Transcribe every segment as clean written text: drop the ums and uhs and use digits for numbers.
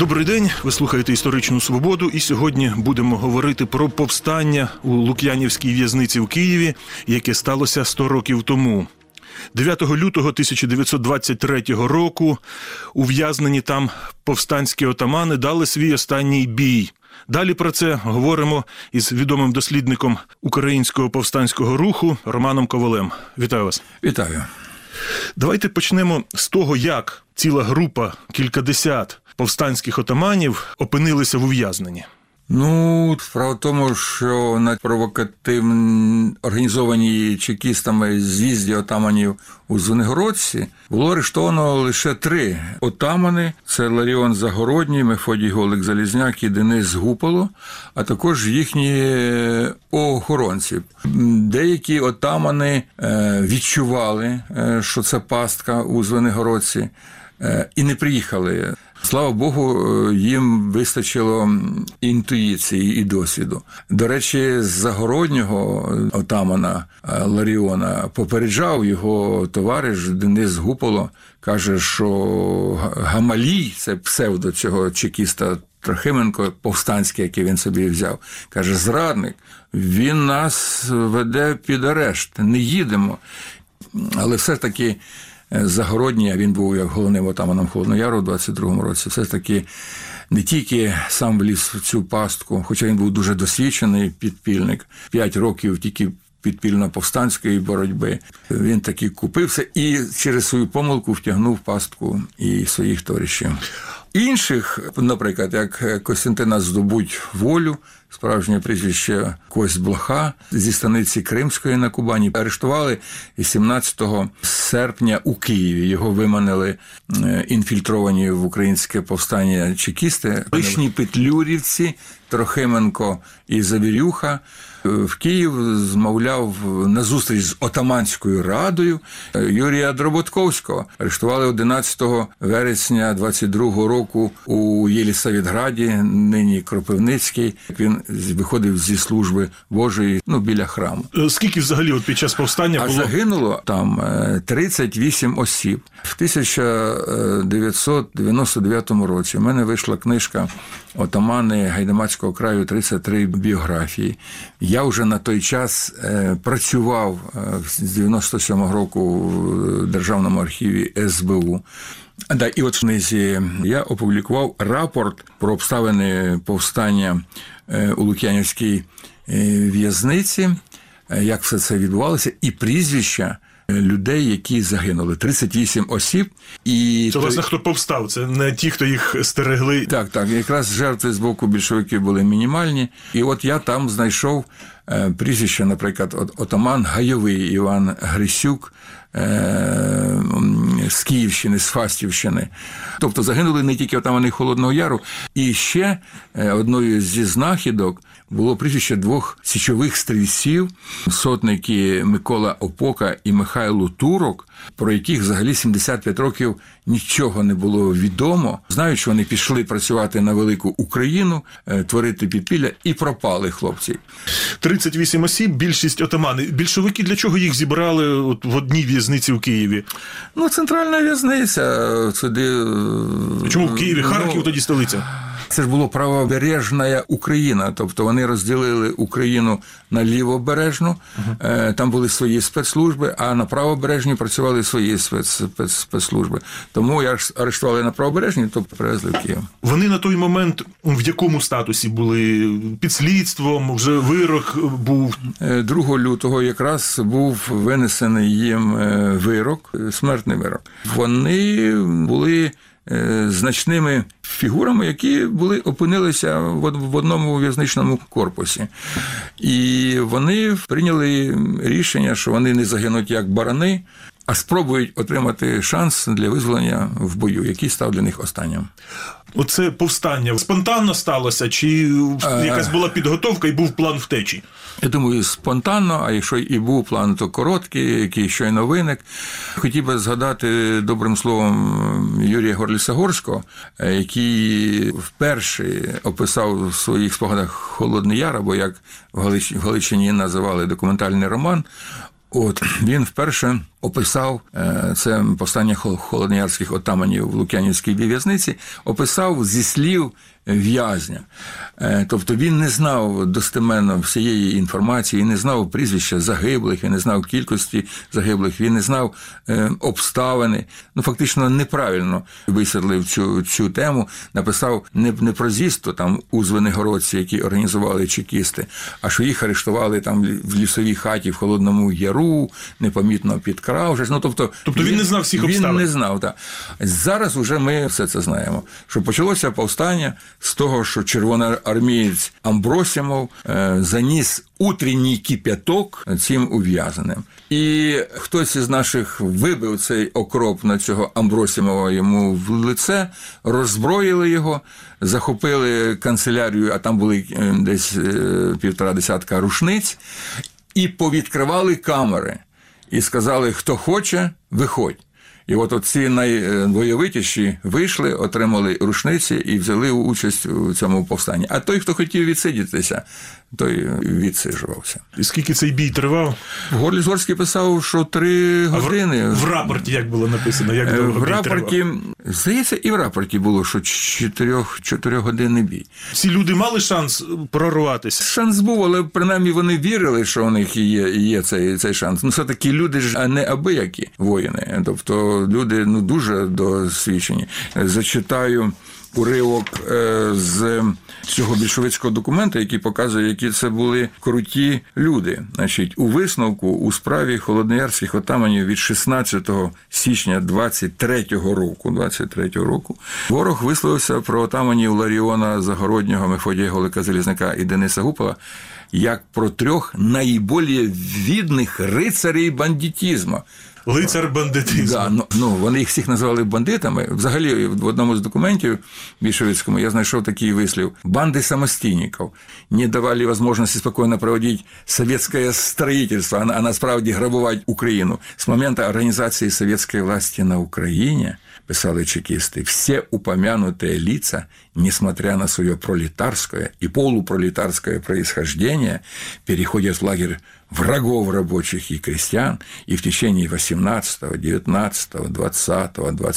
Добрий день, ви слухаєте «Історичну свободу» і сьогодні будемо говорити про повстання у Лук'янівській в'язниці в Києві, яке сталося 100 років тому. 9 лютого 1923 року ув'язнені там повстанські отамани дали свій останній бій. Далі про це говоримо із відомим дослідником українського повстанського руху Романом Ковалем. Вітаю вас. Вітаю. Давайте почнемо з того, як ціла група, кількадесят повстанських отаманів опинилися в ув'язненні. Справа в тому, що на провокативно організованій чекістами з'їзді отаманів у Звенигородці було арештовано лише 3 отамани. Це Ларіон Загородній, Мефодій Голик-Залізняк і Денис Гуполо, а також їхні охоронці. Деякі отамани відчували, що це пастка у Звенигородці, і не приїхали. Слава Богу, їм вистачило інтуїції і досвіду. До речі, Загороднього отамана Ларіона попереджав його товариш Денис Гуполо, каже, що Гамалій, це псевдо цього чекіста Трохименко, повстанський, який він собі взяв, каже, зрадник, він нас веде під арешт, не їдемо. Але все-таки Загородній, а він був як головним отаманом Холодного Яру у 22-му році, все-таки не тільки сам вліз в цю пастку, хоча він був дуже досвідчений підпільник, 5 років тільки підпільно-повстанської боротьби, він таки купився і через свою помилку втягнув в пастку і своїх товаришів. Інших, наприклад, як Костянтина Здобуть-Волю, справжнє прізвище Кость Блоха, зі станиці Кримської на Кубані, арештували 17 серпня у Києві. Його виманили інфільтровані в українське повстання чекісти, лишні петлюрівці, Трохименко і Завірюха. В Київ змовляв на зустріч з Отаманською радою Юрія Дроботковського. Арештували 11 вересня 22-го року у Єлісаветграді, нині Кропивницький. Він виходив зі служби Божої, біля храму. Скільки взагалі під час повстання було? Загинуло там 38 осіб. В 1999 році в мене вийшла книжка «Отамани Гайдамацького краю. 33 біографії». Я вже на той час працював з 97-го року в Державному архіві СБУ. І от в книзі я опублікував рапорт про обставини повстання у Лук'янівській в'язниці, як все це відбувалося, і прізвища людей, які загинули. 38 осіб. І це, власне, хто повстав, це не ті, хто їх стерегли. Так, якраз жертви з боку більшовиків були мінімальні. І от я там знайшов прізвище, наприклад, отаман Гайовий Іван Грисюк, з Київщини, з Фастівщини. Тобто загинули не тільки отамани Холодного Яру. І ще одною зі знахідок було прізвище 2 січових стрільців, сотники Микола Опока і Михайло Турок, про яких взагалі 75 років нічого не було відомо. Знають, що вони пішли працювати на велику Україну, творити підпілля, і пропали хлопці. 38 осіб, більшість отамани. Більшовики для чого їх зібрали в одній в'язниці в Києві? Центральна в'язниця. Чому в Києві? Харків тоді столиця? Це ж було правобережна Україна, тобто вони розділили Україну на лівобережну, там були свої спецслужби, а на правобережній працювали свої спецслужби. Тому арештували на правобережній, то привезли в Київ. Вони на той момент в якому статусі були? Під слідством? Вже вирок був? 2 лютого якраз був винесений їм вирок, смертний вирок. Вони були значними фігурами, які опинилися в одному в'язничному корпусі. І вони прийняли рішення, що вони не загинуть як барани, а спробують отримати шанс для визволення в бою, який став для них останнім. Оце повстання спонтанно сталося, чи якась була підготовка і був план втечі? Я думаю, спонтанно, а якщо і був план, то короткий, який щойно виник. Хотів би згадати добрим словом Юрія Горліса-Горського, який вперше описав в своїх спогадах «Холодний Яр», або як в Галичині називали документальний роман. Він вперше описав, це повстання холодноярських отаманів в Лук'янівській в'язниці, описав зі слів в'язня. Тобто він не знав достеменно всієї інформації, він не знав прізвища загиблих, він не знав кількості загиблих, він не знав обставини. Фактично неправильно висвітлив цю тему, написав не про з'їзд там у Звенигородці, які організували чекісти, а що їх арештували там в лісовій хаті в Холодному Яру, непомітно підкравшись. Тобто він не знав всіх обставин. Він не знав, так. Зараз уже ми все це знаємо, що почалося повстання з того, що червоноармієць Амбросімов заніс утренній кип'яток цим ув'язненим. І хтось із наших вибив цей окроп на цього Амбросімова йому в лице, роззброїли його, захопили канцелярію, а там були десь 1,5 десятка рушниць, і повідкривали камери. І сказали, хто хоче, виходь. І от ці найвойовитіші вийшли, отримали рушниці і взяли участь у цьому повстанні. А той, хто хотів відсидітися, той відсиджувався. І скільки цей бій тривав? Горліс-Горський писав, що 3 години. В рапорті як було написано? Як довго в рапорті, здається, і в рапорті було, що 4-годинний бій. Ці люди мали шанс прорватися? Шанс був, але принаймні вони вірили, що у них є цей шанс. Все-таки люди ж не абиякі воїни. Тобто люди дуже досвідчені. Зачитаю уривок з цього більшовицького документа, який показує, які це були круті люди. У висновку у справі холодноярських отаманів від 16 січня 23-го року ворог висловився про отаманів Ларіона Загороднього, Мефодія Голика Залізняка і Дениса Гупала як про 3 найбільш відних рицарів бандитизму. Лицар бандитизму. Да, вони їх всіх називали бандитами. Взагалі, в одному з документів більшовицькому я знайшов такий вислів. Банди самостійників не давали можливості спокійно проводити совєтське строїтельство, а насправді грабувати Україну. З моменту організації совєтської власті на Україні, писали чекисти, все упомянутые лица, несмотря на свое пролетарское и полупролетарское происхождение, переходят в лагерь врагов рабочих и крестьян, и в течение 18, 19, 20,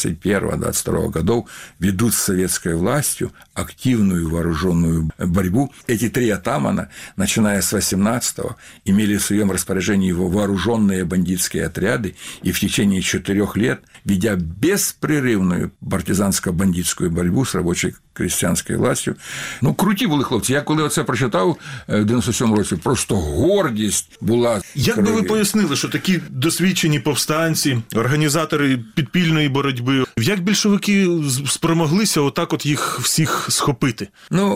21, 22 годов ведут с советской властью активную вооруженную борьбу. Эти 3 атамана, начиная с 18-го, имели в своем распоряжении вооруженные бандитские отряды, и в течение 4 лет, ведя беспрерывную партизанско-бандитскую борьбу с рабочей крестьянською властю. Круті були хлопці. Я коли оце прочитав в 97-му році, просто гордість була. Як би ви пояснили, що такі досвідчені повстанці, організатори підпільної боротьби, як більшовики спромоглися отак їх всіх схопити?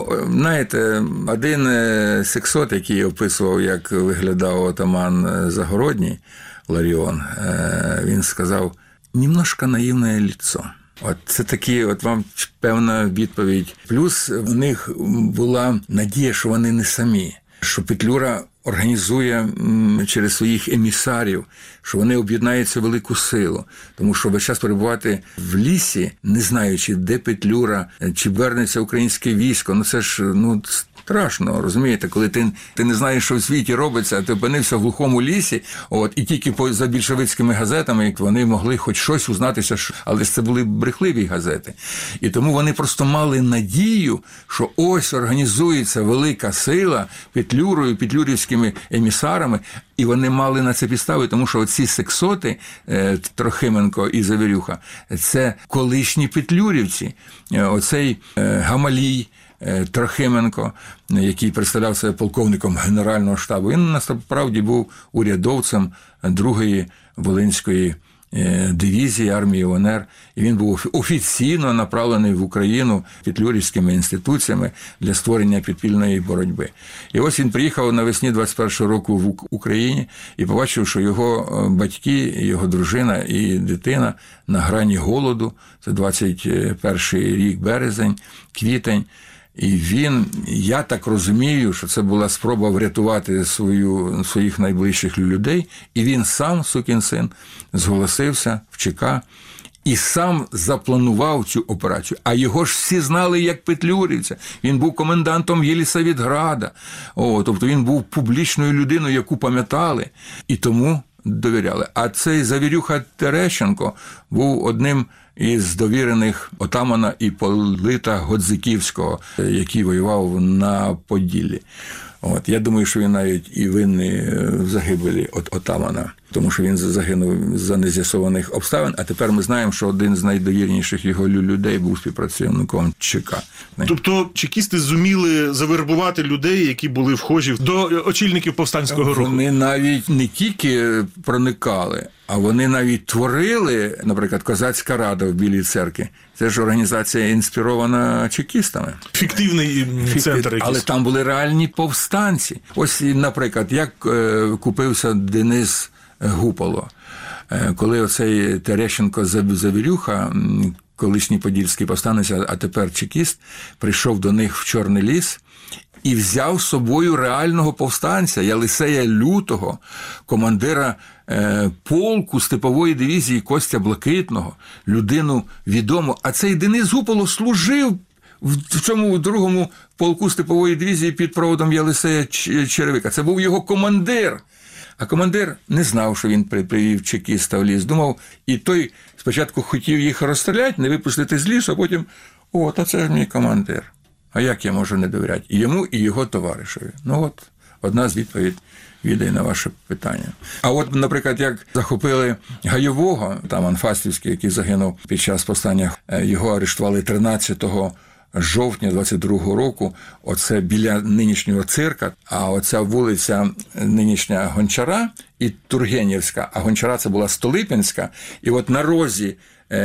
Знаєте, один сексот, який описував, як виглядав отаман Загородній, Ларіон, він сказав, «Немножко наївне лицо». Це такі, вам певна відповідь. Плюс в них була надія, що вони не самі, що Петлюра організує через своїх емісарів, що вони об'єднаються в велику силу. Тому що весь час перебувати в лісі, не знаючи, де Петлюра, чи вернеться українське військо, це ж, страшно, розумієте, коли ти не знаєш, що в світі робиться, а ти опинився в глухому лісі, і тільки за більшовицькими газетами вони могли хоч щось узнатися, але це були брехливі газети. І тому вони просто мали надію, що ось організується велика сила Петлюрою, петлюрівськими емісарами, і вони мали на це підстави, тому що оці сексоти, Трохименко і Завірюха, це колишні петлюрівці. Оцей Гамалій, Трохименко, який представляв себе полковником Генерального штабу, він насправді був урядовцем 2-ї Волинської дивізії армії УНР, і він був офіційно направлений в Україну петлюрівськими інституціями для створення підпільної боротьби. І ось він приїхав навесні 21-го року в Україні і побачив, що його батьки, його дружина і дитина на грані голоду, це 21-й рік, березень, квітень. І він, я так розумію, що це була спроба врятувати своїх найближчих людей, і він сам, сукін син, зголосився в ЧК і сам запланував цю операцію. А його ж всі знали як петлюрівця. Він був комендантом Єлісаветграда. Тобто він був публічною людиною, яку пам'ятали. І тому довіряли. А цей Завірюха Терещенко був одним із довірених отамана Іпполита Годзиківського, який воював на Поділлі. Я думаю, що він навіть і винний в загибелі отамана, тому що він загинув за нез'ясованих обставин, а тепер ми знаємо, що один з найдовірніших його людей був співпрацівником ЧК. Тобто чекісти зуміли завербувати людей, які були вхожі до очільників повстанського руху? Вони навіть не тільки проникали, а вони навіть творили, наприклад, Козацька рада в Білій церкві. Це ж організація інспірована чекістами. Фіктивний центр якийсь. Але там були реальні повстанці. Ось, наприклад, як купився Денис Гуполо, коли оцей Терещенко Завірюха, колишній подільський повстанець, а тепер чекіст, прийшов до них в Чорний ліс і взяв з собою реального повстанця Єлисея Лютого, командира полку степової дивізії Костя Блакитного, людину відому. А цей Денис Гуполо служив в цьому другому полку степової дивізії під проводом Єлисея Черевика. Це був його командир. А командир не знав, що він привів чекіста в ліс. Думав, і той спочатку хотів їх розстріляти, не випустити з лісу, а потім, та це ж мій командир. А як я можу не довіряти? І йому, і його товаришеві. Одна з відповідей на ваше питання. А наприклад, як захопили Гайового, там Фастівський, який загинув під час повстання, його арештували 13 жовтня 22-го року, оце біля нинішнього цирка, а оця вулиця нинішня Гончара і Тургенівська, а Гончара це була Столипінська, і на розі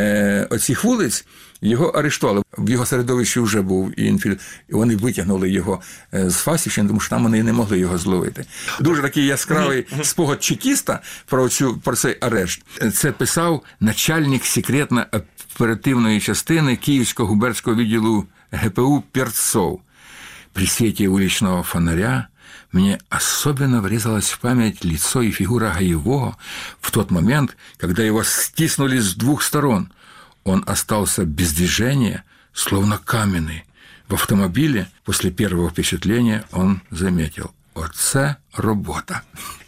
оцих вулиць його арештували. В його середовищі вже був інфіль, і вони витягнули його з Фастівщини, тому що там вони не могли його зловити. Дуже такий яскравий спогад чекіста про цей арешт. Це писав начальник секретно-оперативної частини Київського губернського відділу ГПУ Перцов. При свете уличного фонаря мне особенно врезалось в память лицо и фигура Гаевого в тот момент, когда его стиснули с двух сторон. Он остался без движения, словно каменный. В автомобиле после первого впечатления он заметил: «Оце робота».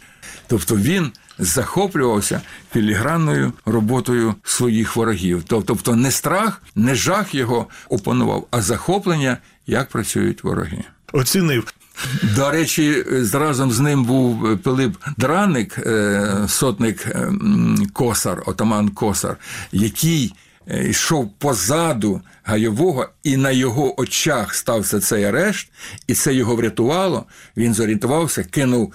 Тобто він захоплювався філігранною роботою своїх ворогів. Тобто не страх, не жах його опанував, а захоплення, як працюють вороги. Оцінив. До речі, разом з ним був Пилип Драник, сотник Косар, отаман Косар, який йшов позаду Гайового, і на його очах стався цей арешт, і це його врятувало. Він зорієнтувався, кинув,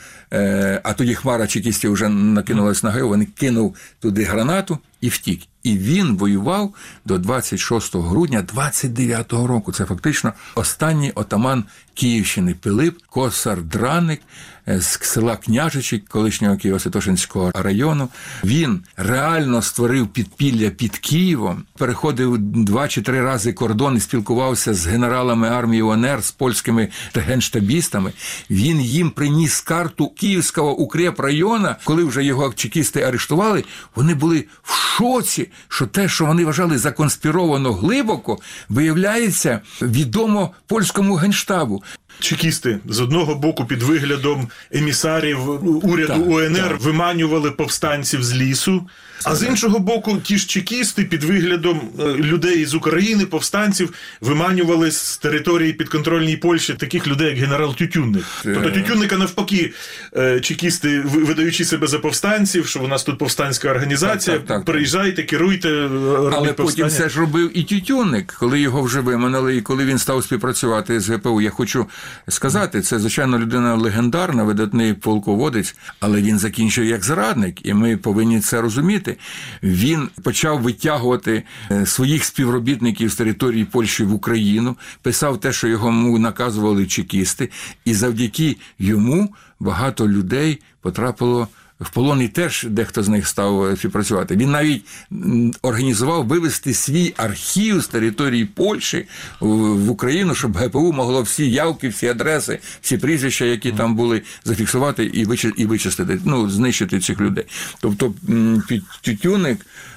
а тоді хмара чекістів вже накинулась на Гайового, він кинув туди гранату і втік. І він воював до 26 грудня 29-го року. Це фактично останній отаман Київщини Пилип Косар Драник з села Княжичі, колишнього Києво-Святошинського району. Він реально створив підпілля під Києвом, переходив 2 чи 3 рази кордон і спілкувався з генералами армії УНР, з польськими генштабістами. Він їм приніс карту Київського укрепрайону. Коли вже його чекісти арештували, вони були в шоці, що те, що вони вважали законспіровано глибоко, виявляється відомо польському генштабу. Чекісти з одного боку під виглядом емісарів уряду УНР виманювали повстанців з лісу, а з іншого боку ті ж чекісти під виглядом людей з України, повстанців, виманювали з території підконтрольній Польщі таких людей, як генерал Тютюнник. Тобто Тютюнника навпаки чекісти, видаючи себе за повстанців, що у нас тут повстанська організація, приїжджайте, керуйте. Але потім це ж робив і Тютюнник, коли його вже виманили, і коли він став співпрацювати з ГПУ. Я хочу сказати, це, звичайно, людина легендарна, видатний полководець, але він закінчив як зрадник, і ми повинні це розуміти. Він почав витягувати своїх співробітників з території Польщі в Україну, писав те, що йому наказували чекісти, і завдяки йому багато людей потрапило в полон, і теж дехто з них став співпрацювати. Він навіть організував вивезти свій архів з території Польщі в Україну, щоб ГПУ могло всі явки, всі адреси, всі прізвища, які там були, зафіксувати і вичистити, знищити цих людей. Тобто Тютюнник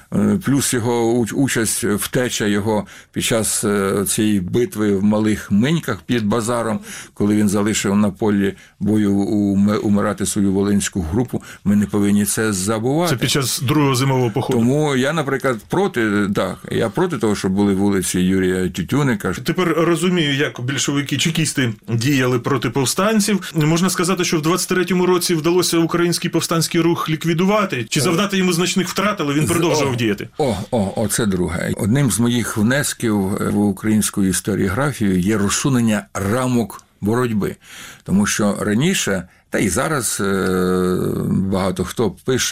плюс його участь, втеча його під час цієї битви в Малих Миньках під Базаром, коли він залишив на полі бою умирати свою волинську групу, ми не повинні це забувати. Це під час другого зимового походу. Тому я, наприклад, проти того, щоб були вулиці Юрія Тютюника. Тепер розумію, як більшовики-чекісти діяли проти повстанців. Можна сказати, що в 23-му році вдалося український повстанський рух ліквідувати, чи завдати йому значних втрат, але він продовжував діяти. Це друге. Одним з моїх внесків в українську історіографію є розсунення рамок боротьби. Тому що раніше, та і зараз багато хто пише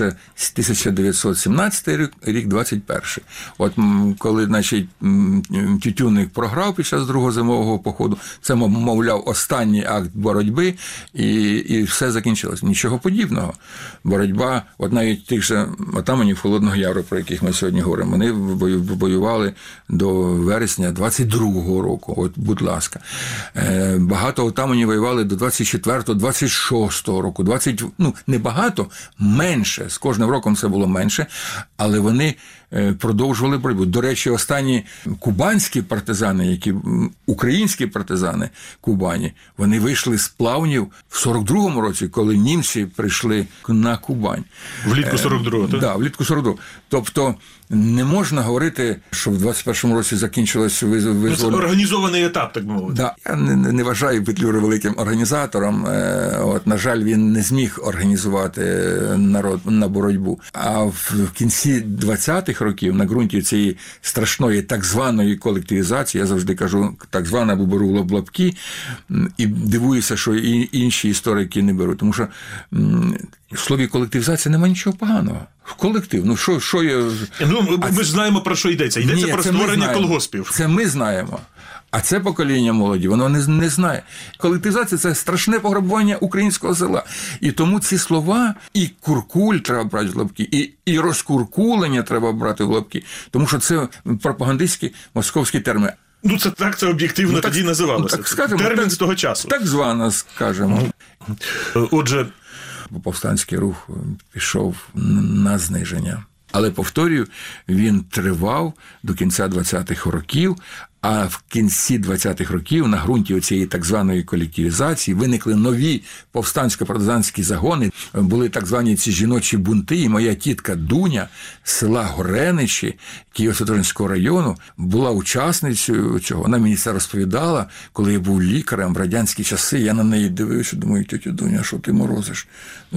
1917 рік, 21-й. От коли, значить, Тютюнник програв під час другого зимового походу, це, мовляв, останній акт боротьби, і все закінчилось. Нічого подібного. Боротьба, от навіть тих же отаманів Холодного Яру, про яких ми сьогодні говоримо, вони воювали до вересня 22-го року. От, будь ласка. Багато отаманів воювали до 24-го, 26-го року. Небагато, менше. З кожним роком це було менше, але вони продовжували боротьбу. До речі, останні кубанські партизани, українські партизани Кубані, вони вийшли з Плавнів в 42-му році, коли німці прийшли на Кубань. Влітку 42-го, так? Так, влітку 42-го. Тобто не можна говорити, що в 21-му році закінчилось визволення. Це організований етап, так мовити. Да. Я не вважаю Петлюру великим організатором. На жаль, він не зміг організувати народ на боротьбу. А в кінці 20-х років на ґрунті цієї страшної так званої колективізації, я завжди кажу, так звана, бо беру в лапки, і дивуюся, що і інші історики не беруть. Тому що в слові колективізація немає нічого поганого. Колектив, що є... Ми ж знаємо, про що йдеться. Йдеться про створення колгоспів. Це ми знаємо. А це покоління молоді, воно не знає. Колективізація – це страшне пограбування українського села. І тому ці слова, і куркуль треба брати в лапки, і розкуркулення треба брати в лапки, тому що це пропагандистські московські терміни. Це об'єктивно тоді називалося. Термін з того часу. Так звано, скажемо. Отже, повстанський рух пішов на зниження. Але, повторюю, він тривав до кінця 20-х років, а в кінці 20-х років на ґрунті цієї так званої колективізації виникли нові повстансько-партизанські загони, були так звані ці жіночі бунти, і моя тітка Дуня з села Гореничі Києво-Святошинського району була учасницею цього. Вона мені це розповідала, коли я був лікарем в радянські часи, я на неї дивився, думаю, тетя Дуня, що ти морозиш?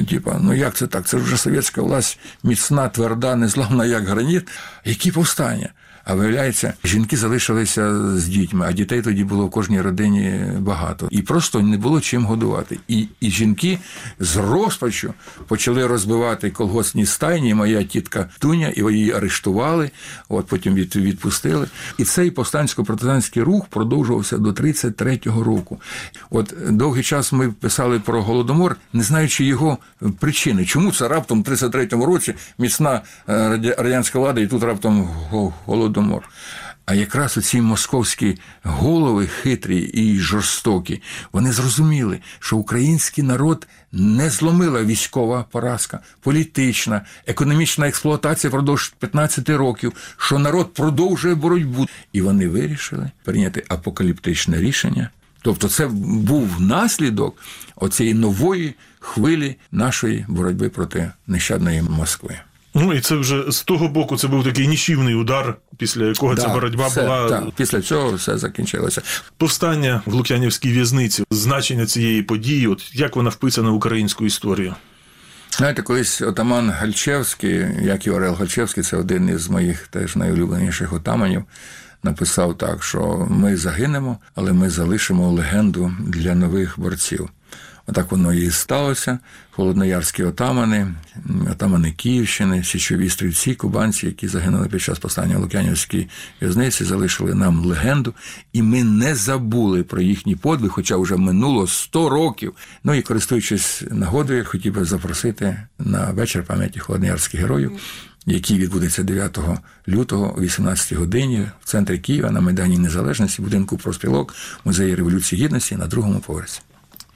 Як це так? Це вже совєтська власть, міцна, тверда, незламна, як граніт. Які повстання? А виявляється, жінки залишилися з дітьми, а дітей тоді було в кожній родині багато. І просто не було чим годувати. І жінки з розпачу почали розбивати колгоспні стайні. Моя тітка Туня, і її арештували, потім відпустили. І цей повстансько-партизанський рух продовжувався до 33-го року. Довгий час ми писали про Голодомор, не знаючи його причини. Чому це раптом в 33-му році міцна радянська влада, і тут раптом Голодомор? А якраз оці московські голови хитрі і жорстокі, вони зрозуміли, що український народ не зломила військова поразка, політична, економічна експлуатація впродовж 15 років, що народ продовжує боротьбу. І вони вирішили прийняти апокаліптичне рішення. Тобто це був наслідок оцієї нової хвилі нашої боротьби проти нещадної Москви. І це вже з того боку, це був такий нищівний удар, після якого ця боротьба була... Так, після цього все закінчилося. Повстання в Лук'янівській в'язниці, значення цієї події, як вона вписана в українську історію? Знаєте, колись отаман Гальчевський, Яків Орел Гальчевський, це один із моїх теж найулюбленіших отаманів, написав так, що ми загинемо, але ми залишимо легенду для нових борців. Отак воно і сталося. Холодноярські отамани Київщини, січові стрільці, кубанці, які загинули під час повстання в Лук'янівській в'язниці, залишили нам легенду, і ми не забули про їхній подвиг, хоча вже минуло 100 років. І користуючись нагодою, хотів би запросити на вечір пам'яті холодноярських героїв, який відбудеться 9 лютого о 18 годині в центрі Києва на Майдані Незалежності, будинку профспілок, Музею Революції Гідності на 2-му поверсі.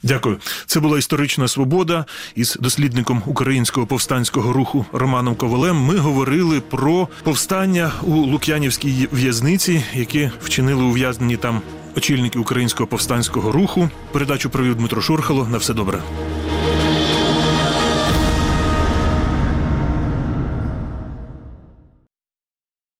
Дякую. Це була «Історична свобода». Із дослідником українського повстанського руху Романом Ковалем ми говорили про повстання у Лук'янівській в'язниці, яке вчинили ув'язнені там очільники українського повстанського руху. Передачу провів Дмитро Шурхало. На все добре.